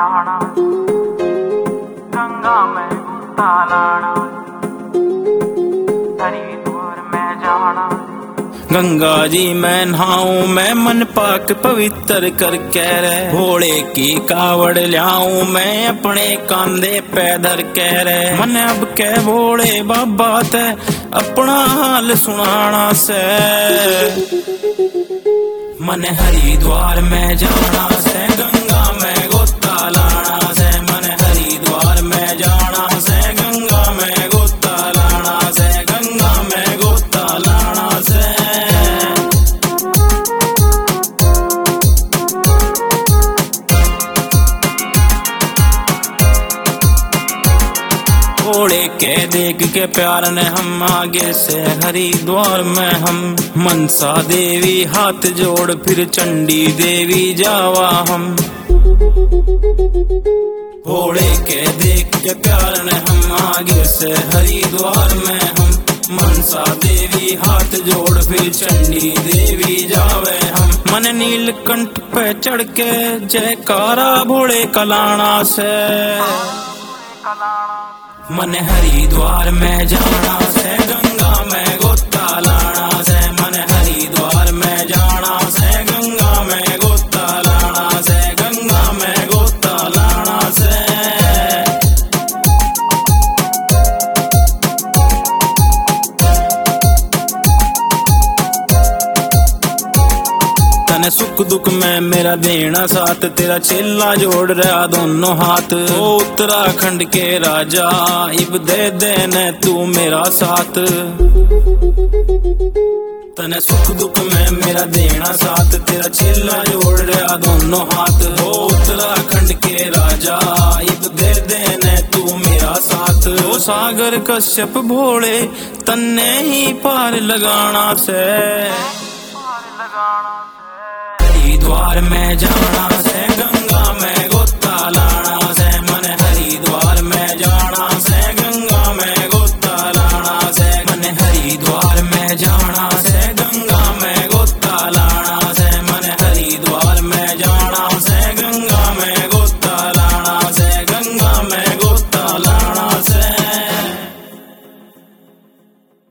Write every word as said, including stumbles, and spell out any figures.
जाना, गंगा में गोता लाना, हरिद्वार में जाना। गंगा जी मैं नहाऊं मैं मन पाक पवित्र करके रे, भोले की कावड़ ल्याऊं मैं अपने कांधे पे धर के रे। मन अब के भोले बाबा ते अपना हाल सुनाना से, मन हरिद्वार में जाना से, गंगा में गोता लाना से। मन हरिद्वार में जाना से, गंगा में गोता लाना से, गंगा में गोता लाना से। भोले के देख के प्यार ने हम आगे से हरिद्वार में हम, मनसा देवी हाथ जोड़ फिर चंडी देवी जावा हम। भोले के देख के प्यार ने हम आगे से हरिद्वार में हम, मनसा देवी हाथ जोड़ फिर चंडी देवी जावे हम। मन नीलकंठ पे चढ़ के जयकारा भोले कलाना से, मन हरिद्वार में जाना से, गंगा में गोता लाना से। मन हरिद्वार में जाना से, गंगा में गोता लाना से, गंगा में गोता लाना से। तने सुख दुख में मेरा देना साथ, तेरा चेला जोड़ रहा दोनों हाथ। ओ उत्तराखंड के राजा इब दे देने तू मेरा साथ, तने सुख दुख में मेरा देना साथ, तेरा चेला जोड़ रहा दोनों हाथ। ओ उत्तराखंड के राजा इब दे देने तू मेरा साथ। ओ सागर कश्यप भोले तन्ने ही पार लगाना से, हरिद्वार में जाना से।